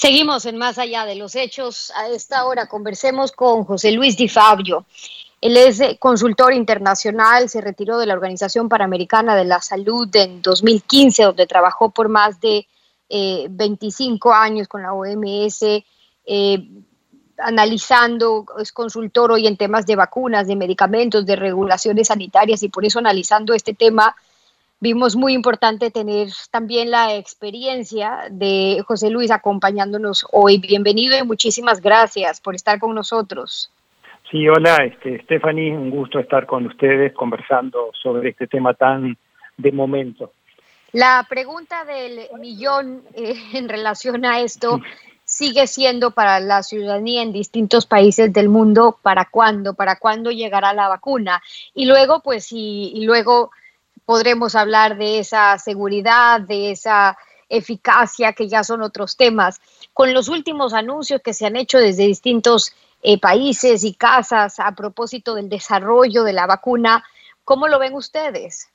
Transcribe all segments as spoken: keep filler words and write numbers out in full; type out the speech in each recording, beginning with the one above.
Seguimos en Más Allá de los Hechos. A esta hora conversemos con José Luis Di Fabio. Él es consultor internacional, se retiró de la Organización Panamericana de la Salud en dos mil quince, donde trabajó por más de eh, veinticinco años con la O M S, eh, analizando, es consultor hoy en temas de vacunas, de medicamentos, de regulaciones sanitarias, y por eso analizando este tema vimos muy importante tener también la experiencia de José Luis acompañándonos hoy. Bienvenido y muchísimas gracias por estar con nosotros. Sí, hola, este, Stephanie, un gusto estar con ustedes conversando sobre este tema tan de momento. La pregunta del millón eh, en relación a esto sigue siendo para la ciudadanía en distintos países del mundo: ¿para cuándo? ¿Para cuándo llegará la vacuna? Y luego, pues, y, y luego podremos hablar de esa seguridad, de esa eficacia, que ya son otros temas. Con los últimos anuncios que se han hecho desde distintos eh, países y casas a propósito del desarrollo de la vacuna, ¿cómo lo ven ustedes?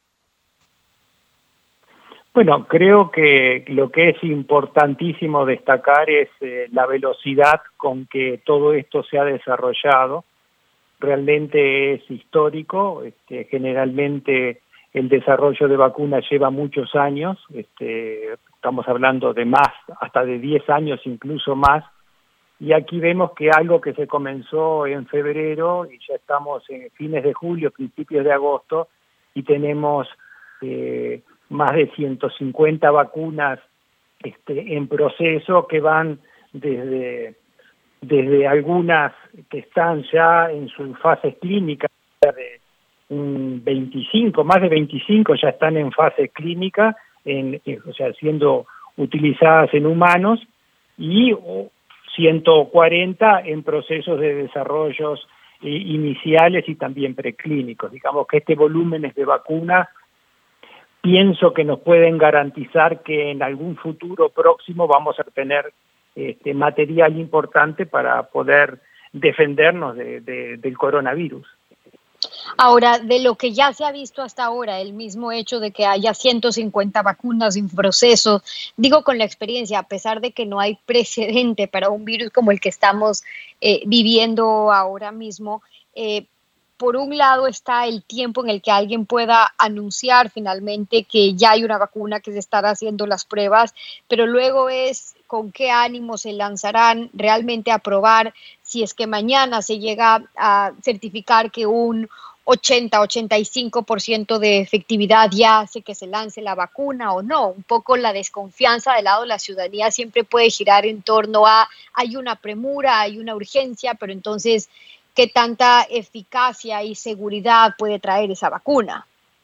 Bueno, creo que lo que es importantísimo destacar es eh, la velocidad con que todo esto se ha desarrollado. Realmente es histórico. Este, generalmente el desarrollo de vacunas lleva muchos años, este, estamos hablando de más, hasta de diez años, incluso más, y aquí vemos que algo que se comenzó en febrero y ya estamos en fines de julio, principios de agosto, y tenemos eh, más de ciento cincuenta vacunas este, en proceso, que van desde, desde algunas que están ya en sus fases clínicas, de un veinticinco, más de veinticinco ya están en fase clínica, en, o sea, siendo utilizadas en humanos, y ciento cuarenta en procesos de desarrollos eh, iniciales y también preclínicos. Digamos que este volumen de vacunas pienso que nos pueden garantizar que en algún futuro próximo vamos a tener este, material importante para poder defendernos de, de, del coronavirus. Ahora, de lo que ya se ha visto hasta ahora, el mismo hecho de que haya ciento cincuenta vacunas en proceso, digo con la experiencia, a pesar de que no hay precedente para un virus como el que estamos eh, viviendo ahora mismo, eh, por un lado está el tiempo en el que alguien pueda anunciar finalmente que ya hay una vacuna, que se están haciendo las pruebas, pero luego es con qué ánimo se lanzarán realmente a probar, si es que mañana se llega a certificar que un ochenta, ochenta y cinco por ciento de efectividad ya hace que se lance la vacuna o no. Un poco la desconfianza del lado de la ciudadanía siempre puede girar en torno a hay una premura, hay una urgencia, pero entonces, ¿qué tanta eficacia y seguridad puede traer esa vacuna?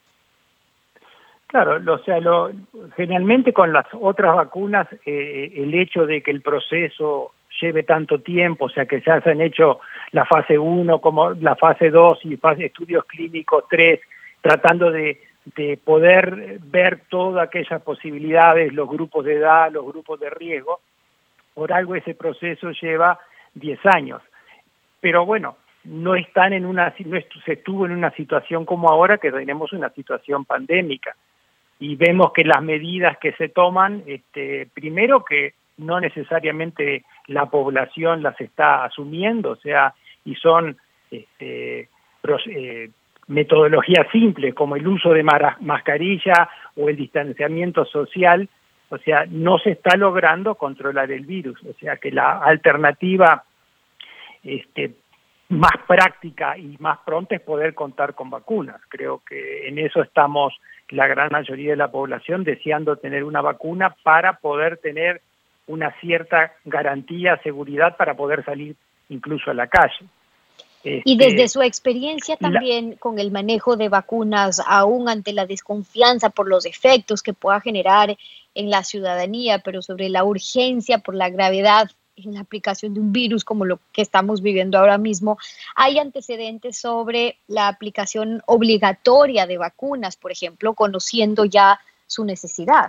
Claro, o sea, lo, generalmente con las otras vacunas, eh, el hecho de que el proceso lleve tanto tiempo, o sea, que ya se han hecho la fase uno, como la fase dos y fase, estudios clínicos tres, tratando de, de poder ver todas aquellas posibilidades, los grupos de edad, los grupos de riesgo. Por algo ese proceso lleva diez años. Pero bueno, no están en una, no se estuvo en una situación como ahora, que tenemos una situación pandémica. Y vemos que las medidas que se toman, este, primero que no necesariamente la población las está asumiendo, o sea, y son este, eh, metodologías simples como el uso de mascarilla o el distanciamiento social, o sea, no se está logrando controlar el virus, o sea que la alternativa este, más práctica y más pronta es poder contar con vacunas. Creo que en eso estamos la gran mayoría de la población deseando tener una vacuna para poder tener una cierta garantía, seguridad para poder salir incluso a la calle. Este, y desde su experiencia también la, con el manejo de vacunas, aún ante la desconfianza por los efectos que pueda generar en la ciudadanía, pero sobre la urgencia por la gravedad en la aplicación de un virus como lo que estamos viviendo ahora mismo, ¿hay antecedentes sobre la aplicación obligatoria de vacunas, por ejemplo, conociendo ya su necesidad?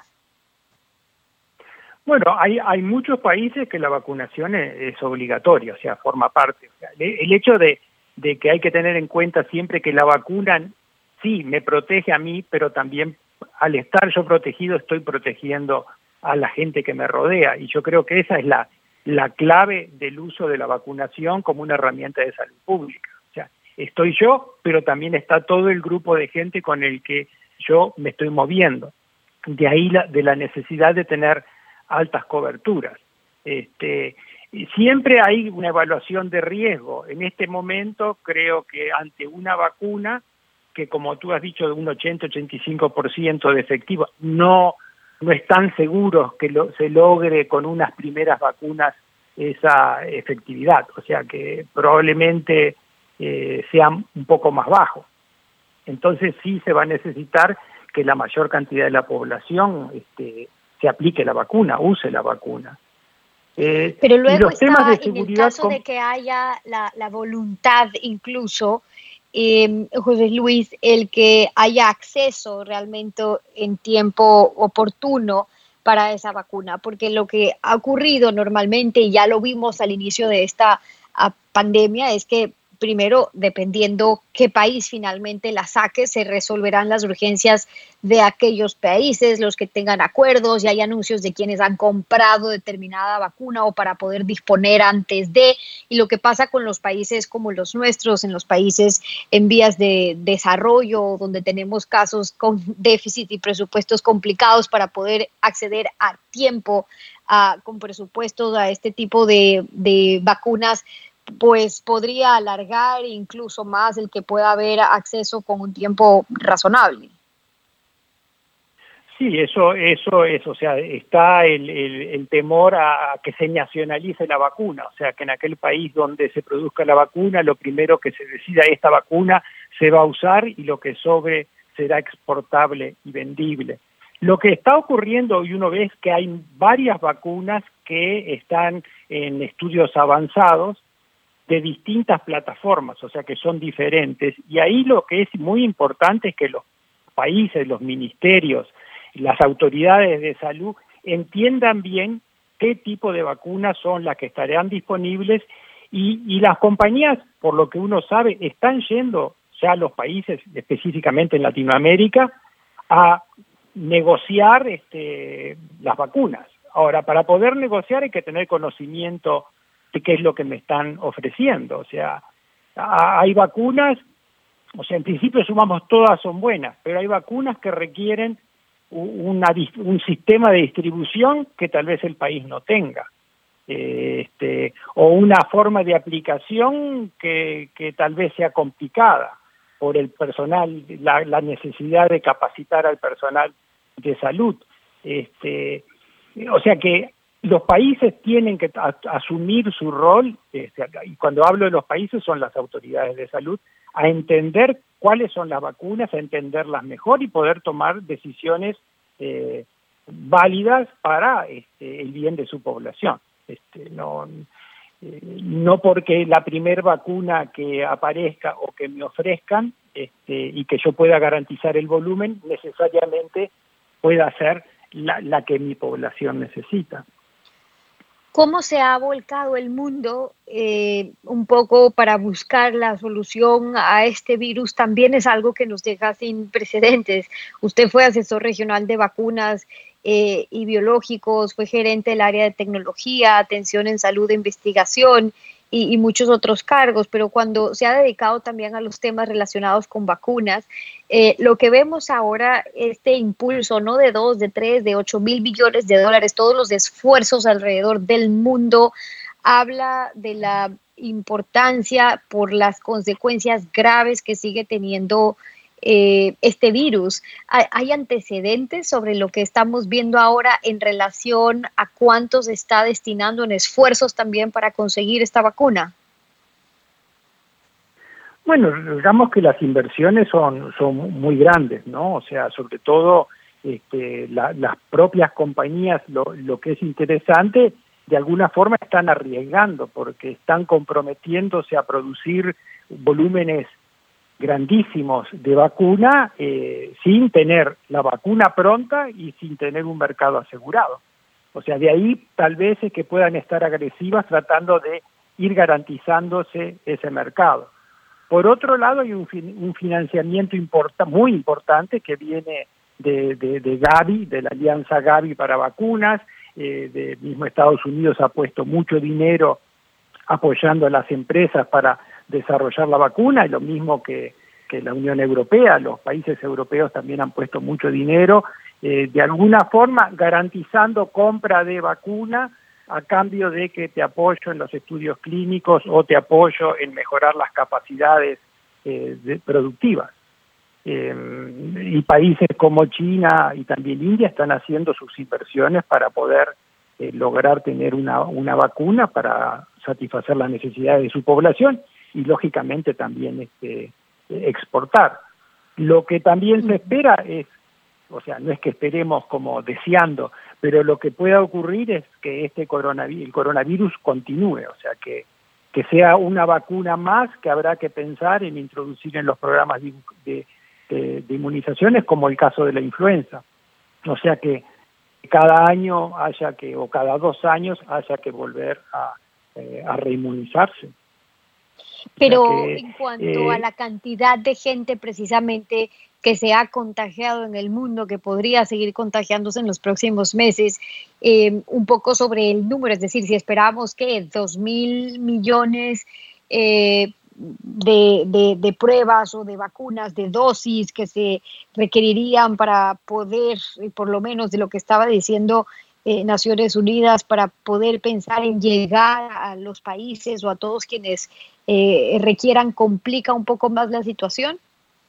Bueno, hay, hay muchos países que la vacunación es, es obligatoria, o sea, forma parte. O sea, el, el hecho de, de que hay que tener en cuenta siempre que la vacuna sí me protege a mí, pero también al estar yo protegido estoy protegiendo a la gente que me rodea, y yo creo que esa es la la clave del uso de la vacunación como una herramienta de salud pública. O sea, estoy yo, pero también está todo el grupo de gente con el que yo me estoy moviendo. De ahí la, de la necesidad de tener altas coberturas. Este, siempre hay una evaluación de riesgo. En este momento creo que ante una vacuna que, como tú has dicho, de un ochenta a ochenta y cinco por ciento de efectivo, no, no están seguros que lo, se logre con unas primeras vacunas esa efectividad. O sea que probablemente eh, sea un poco más bajo. Entonces sí se va a necesitar que la mayor cantidad de la población este, se aplique la vacuna, use la vacuna. Eh, Pero luego los está temas de seguridad, en el caso con... de que haya la, la voluntad incluso, eh, José Luis, el que haya acceso realmente en tiempo oportuno para esa vacuna, porque lo que ha ocurrido normalmente, y ya lo vimos al inicio de esta a, pandemia, es que primero, dependiendo qué país finalmente la saque, se resolverán las urgencias de aquellos países, los que tengan acuerdos, y hay anuncios de quienes han comprado determinada vacuna o para poder disponer antes de, y lo que pasa con los países como los nuestros, en los países en vías de desarrollo, donde tenemos casos con déficit y presupuestos complicados para poder acceder a tiempo a, con presupuestos a este tipo de, de vacunas, pues podría alargar incluso más el que pueda haber acceso con un tiempo razonable. Sí, eso eso es, o sea, está el, el, el temor a, a que se nacionalice la vacuna, o sea, que en aquel país donde se produzca la vacuna, lo primero que se decida, esta vacuna se va a usar y lo que sobre será exportable y vendible. Lo que está ocurriendo, y uno ve, es que hay varias vacunas que están en estudios avanzados, de distintas plataformas, o sea que son diferentes, y ahí lo que es muy importante es que los países, los ministerios, las autoridades de salud entiendan bien qué tipo de vacunas son las que estarán disponibles, y, y las compañías, por lo que uno sabe, están yendo ya a los países, específicamente en Latinoamérica, a negociar este, las vacunas. Ahora, para poder negociar hay que tener conocimiento de qué es lo que me están ofreciendo. O sea, hay vacunas, o sea, en principio sumamos todas son buenas, pero hay vacunas que requieren una, un sistema de distribución que tal vez el país no tenga, este, o una forma de aplicación que, que tal vez sea complicada por el personal, la, la necesidad de capacitar al personal de salud. Este, o sea que los países tienen que a, asumir su rol, este, y cuando hablo de los países son las autoridades de salud, a entender cuáles son las vacunas, a entenderlas mejor y poder tomar decisiones eh, válidas para este, el bien de su población. Este, no, eh, no porque la primer vacuna que aparezca o que me ofrezcan este, y que yo pueda garantizar el volumen, necesariamente pueda ser la, la que mi población necesita. ¿Cómo se ha volcado el mundo eh, un poco para buscar la solución a este virus? También es algo que nos deja sin precedentes. Usted fue asesor regional de vacunas eh, y biológicos, fue gerente del área de tecnología, atención en salud e investigación y, y muchos otros cargos, pero cuando se ha dedicado también a los temas relacionados con vacunas, eh, lo que vemos ahora, este impulso, no de dos, de tres, de ocho mil billones de dólares, todos los esfuerzos alrededor del mundo, habla de la importancia por las consecuencias graves que sigue teniendo eh, este virus. ¿Hay, hay antecedentes sobre lo que estamos viendo ahora en relación a cuánto se está destinando en esfuerzos también para conseguir esta vacuna? Bueno, digamos que las inversiones son, son muy grandes, ¿no? O sea, sobre todo este, la, las propias compañías, lo, lo que es interesante, de alguna forma están arriesgando porque están comprometiéndose a producir volúmenes grandísimos de vacuna eh, sin tener la vacuna pronta y sin tener un mercado asegurado. O sea, de ahí tal vez es que puedan estar agresivas tratando de ir garantizándose ese mercado. Por otro lado, hay un, fin, un financiamiento importa, muy importante que viene de, de, de Gavi, de la Alianza Gavi para Vacunas, eh, de mismo Estados Unidos ha puesto mucho dinero apoyando a las empresas para desarrollar la vacuna, y lo mismo que, que la Unión Europea. Los países europeos también han puesto mucho dinero, eh, de alguna forma garantizando compra de vacuna a cambio de que te apoyo en los estudios clínicos o te apoyo en mejorar las capacidades eh, de, productivas. Eh, y países como China y también India están haciendo sus inversiones para poder eh, lograr tener una, una vacuna para satisfacer las necesidades de su población y lógicamente también este, exportar. Lo que también se espera es, o sea, no es que esperemos como deseando, pero lo que pueda ocurrir es que este coronavirus, el coronavirus continúe, o sea, que, que sea una vacuna más que habrá que pensar en introducir en los programas de, de, de, de inmunizaciones, como el caso de la influenza. O sea, que cada año haya que, o cada dos años haya que volver a, eh, a reinmunizarse. Pero o sea que, en cuanto eh, a la cantidad de gente precisamente que se ha contagiado en el mundo, que podría seguir contagiándose en los próximos meses, eh, un poco sobre el número, es decir, si esperamos que dos mil millones eh, de, de, de pruebas o de vacunas, de dosis que se requerirían para poder, por lo menos de lo que estaba diciendo eh, Naciones Unidas, para poder pensar en llegar a los países o a todos quienes eh, requieran, complica un poco más la situación.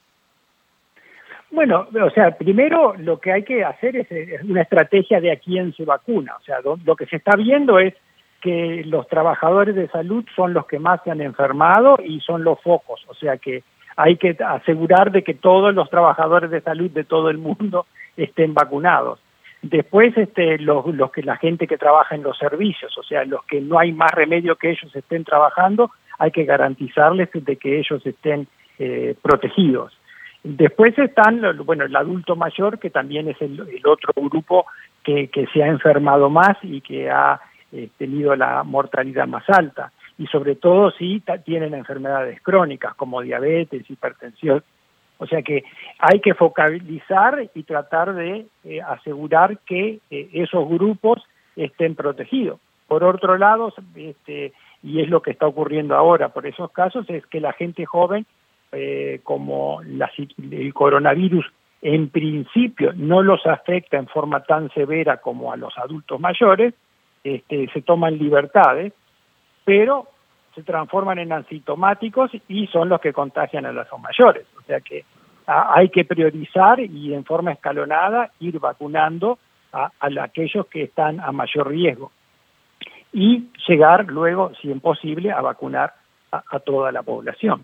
Bueno, o sea, primero lo que hay que hacer es, es una estrategia de a quién se vacuna. O sea, lo, lo que se está viendo es que los trabajadores de salud son los que más se han enfermado y son los focos. O sea que hay que asegurar de que todos los trabajadores de salud de todo el mundo estén vacunados. Después, este, los, los que la gente que trabaja en los servicios, o sea, los que no hay más remedio que ellos estén trabajando, hay que garantizarles de que ellos estén eh, protegidos. Después están, bueno, el adulto mayor, que también es el, el otro grupo que, que se ha enfermado más y que ha eh, tenido la mortalidad más alta. Y sobre todo si tienen enfermedades crónicas como diabetes, hipertensión. O sea que hay que focalizar y tratar de eh, asegurar que eh, esos grupos estén protegidos. Por otro lado, este, y es lo que está ocurriendo ahora por esos casos, es que la gente joven, Eh, como la, el coronavirus en principio no los afecta en forma tan severa como a los adultos mayores, este, se toman libertades, pero se transforman en asintomáticos y son los que contagian a los mayores. O sea que a, hay que priorizar y en forma escalonada ir vacunando a, a aquellos que están a mayor riesgo y llegar luego, si es posible, a vacunar a, a toda la población.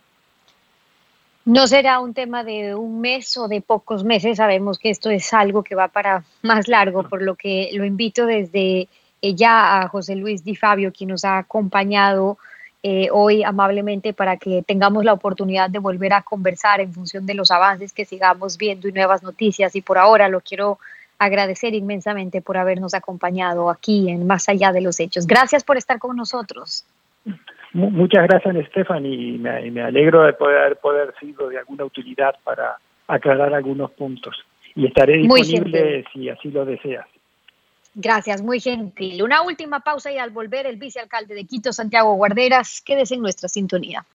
No será un tema de un mes o de pocos meses, sabemos que esto es algo que va para más largo, por lo que lo invito desde ya a José Luis Di Fabio, quien nos ha acompañado eh, hoy amablemente para que tengamos la oportunidad de volver a conversar en función de los avances que sigamos viendo y nuevas noticias. Y por ahora lo quiero agradecer inmensamente por habernos acompañado aquí en Más Allá de los Hechos. Gracias por estar con nosotros. Muchas gracias, Stephanie, y me, me alegro de poder, poder sido de alguna utilidad para aclarar algunos puntos. Y estaré disponible si así lo deseas. Gracias, muy gentil. Una última pausa y al volver el vicealcalde de Quito, Santiago Guarderas, quédese en nuestra sintonía.